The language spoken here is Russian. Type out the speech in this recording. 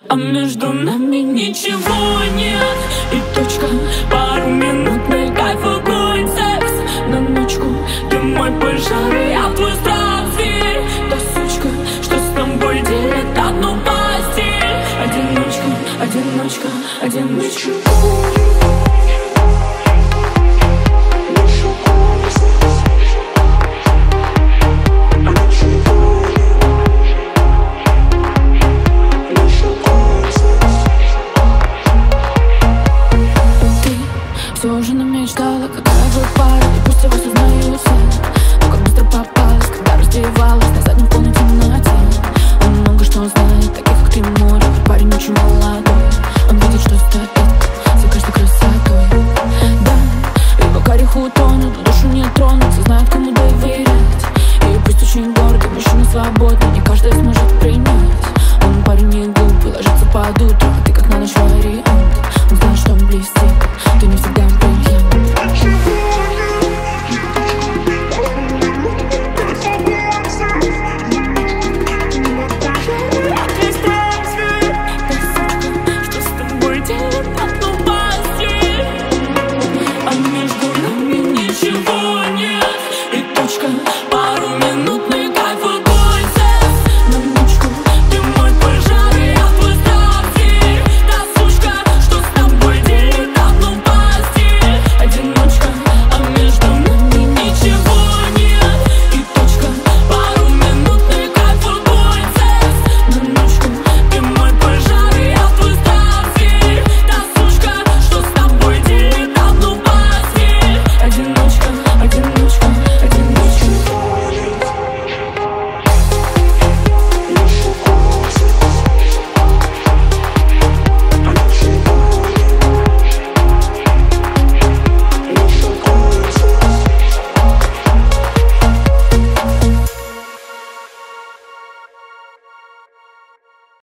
А между нами ничего нет. И точка, пару минутный кайф, огонь, секс на ночку. Ты мой пожар, я твой страх, зверь. Та сучка, что с тобой делит одну постель. Одиночка, одиночка, одиночка. Все уже намечтала, какая будет пара, и пусть его сознаю все. Но как быстро попалась, когда раздевалась на заднем полной темноте. Он много что знает, таких как ты море. Парень очень молодой, он видит, что стоит за каждой красотой. Да, его карих утонут, душу не тронуть, знает, кому доверять. И пусть очень гордый, мужчина свободный, не каждый сможет принять. Он парень не глупый, ложится под утро.